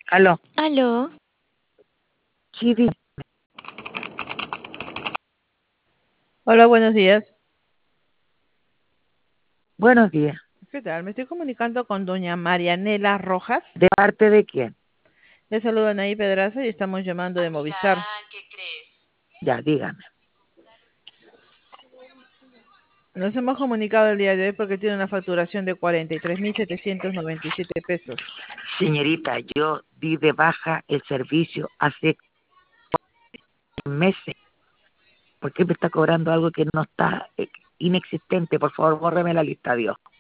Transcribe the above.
Aló, Aló, Chidi, Hola, buenos días. buenos días. ¿Qué tal? Me estoy comunicando con doña Marianela Rojas. ¿De parte de quién? Le saludan ahí Pedraza y estamos llamando de Movistar. Ya, dígame. Nos hemos comunicado el día de hoy porque tiene una facturación de 43.797 pesos. Señorita, yo di de baja el servicio hace meses. ¿Por qué me está cobrando algo que no está inexistente? Por favor, bórreme la lista, Dios.